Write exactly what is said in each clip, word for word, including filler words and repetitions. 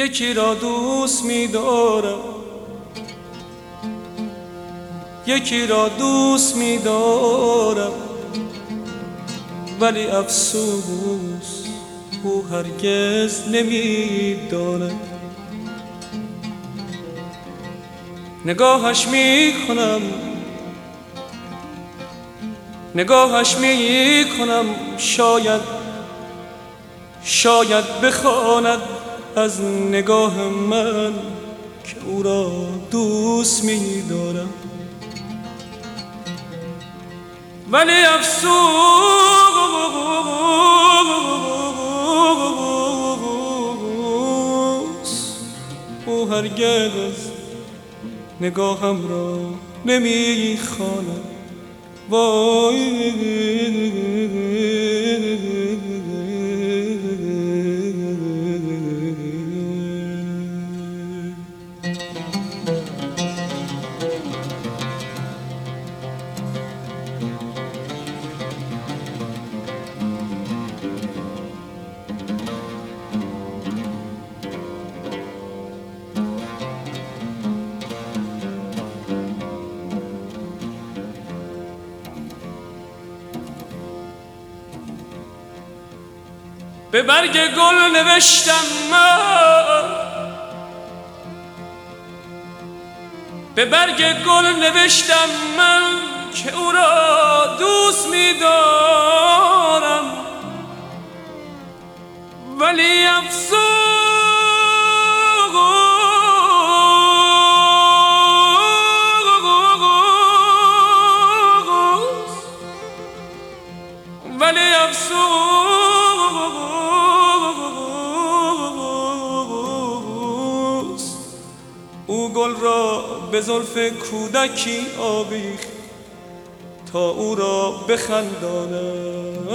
یکی را دوست می‌دارم، یکی را دوست می‌دارم، ولی افسوس او هرگز نمی‌داند. نگاهش می‌کنم، نگاهش می‌کنم، شاید شاید بخواند از نگاه من که او را دوست می‌دارم، ولی افسوس او هرگز نگاهم را نمی‌خواند. وای به برگ گل نوشتم من، به برگ گل نوشتم من که او را دوست می‌دارم، ولی افسوس ولی افسوس او گل را به زلف کودکی آویخت تا او را بخنداند.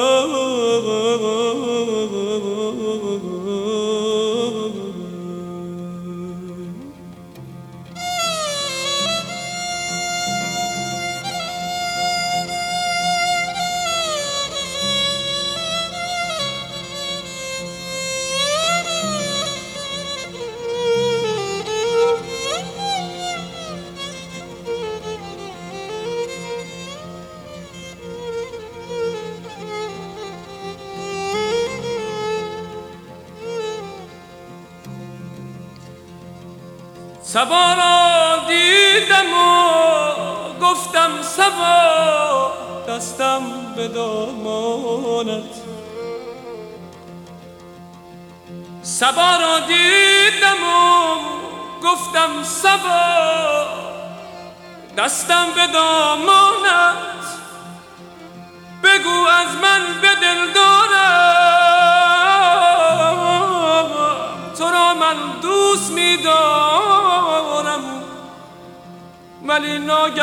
صبا را دیدم و گفتم صبا، دستم به دامانت. صبا را دیدم و گفتم صبا، دستم به دامانت. بگو از من به دل دارم، تو را من دوست می‌دارم، ولی ناگه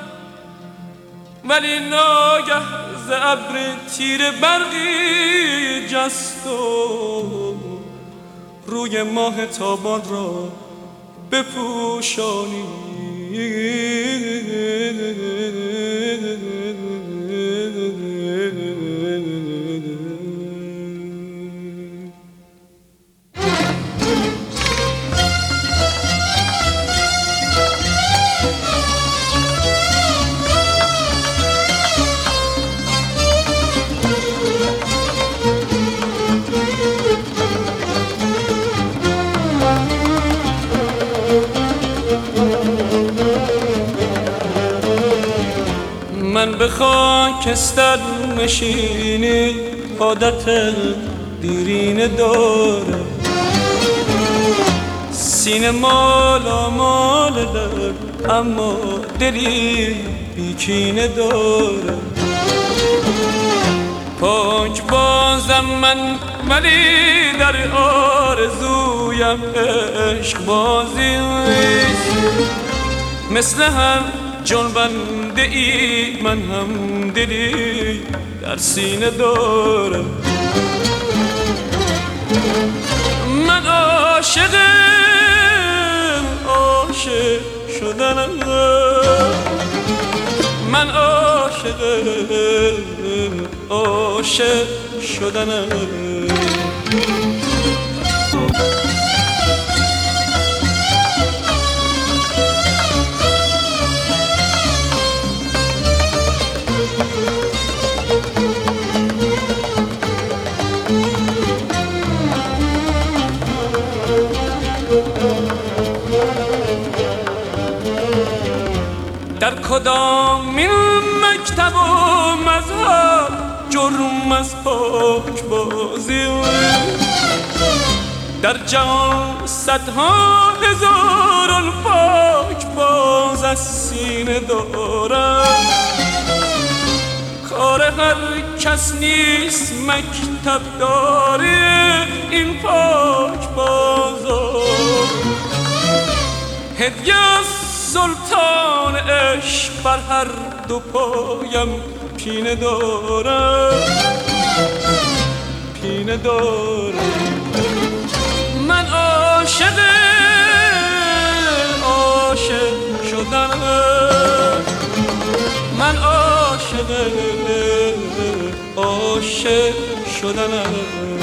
ولی ناگه ز ابر تیره برقی جست و روی ماه تابان را بپوشانی. من به خاکستر نشینی عادت دیرینه دارم، سینه مالا مال در اما دلی بیکینه دارم. پاک بازم من ولی در آرزویم عشق بازی مثل هر جنبنده ای من هم دلی در سینه دارم. من عاشق عاشق شدنم، من عاشق عاشق شدنم. در کدام این مکتب و مذهب جرم از پاک بازی؟ در جهان صدها هزاران پاک باز از سینه دارم. کار هر کس نیست مکتب داری این پاک بازار. هدیه از سلطان عشق بر هر دو پایم پینه دارم، پینه دارم. من عاشق عاشق شدنم، من عاشق عاشق شدنم.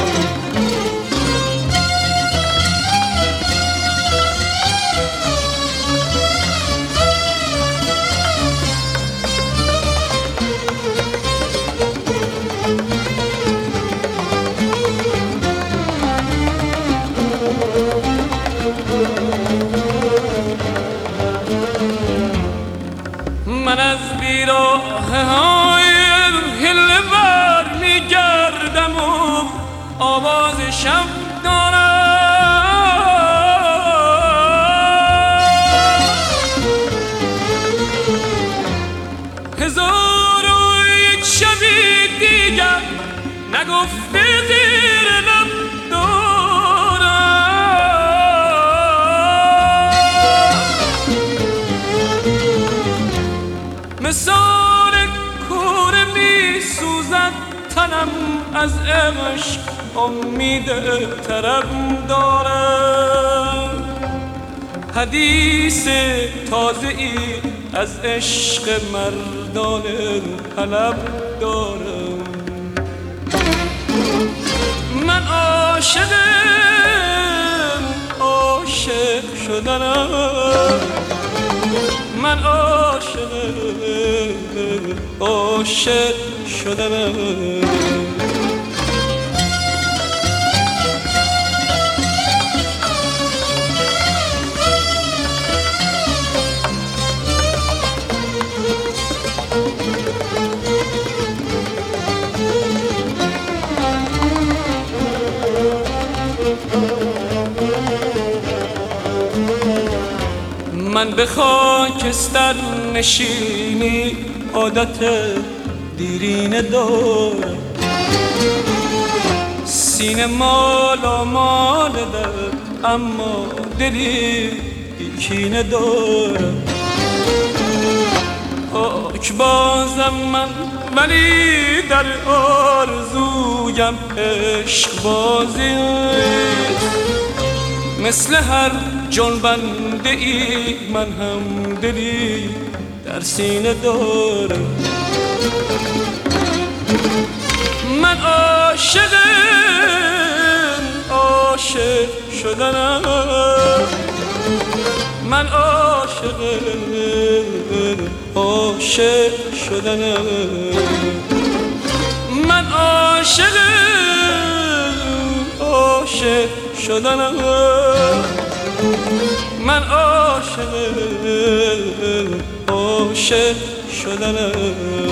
من از بیراه های هله بر می گردم و آواز شب دارم. هزار و یک شبی دیگر نگفته زیر لب مثال کوره می سوزد تنم از عشق امید طرب دارم. حدیث تازه ای از عشق مردان حلب دارم. من عاشق عاشق شدنم، من عاشق عاشق شدنم. من به خاکستر نشینی عادت دیرینه دارم. سینه مالا مال در اما دلی بیکینه دارم. پاک بازم من ولی در آرزویم عشق بازی. مثل هر جنبنده ای من هم دلی در سینه دارم. من عاشق عاشق شدنم، من عاشق عاشق شدنم. من عاشق عاشق شدنم، من عاشق عاشق شدنم.